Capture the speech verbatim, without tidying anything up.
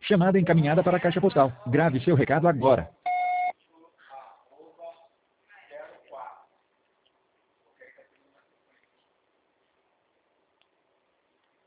Chamada encaminhada para a caixa postal. Grave seu recado agora.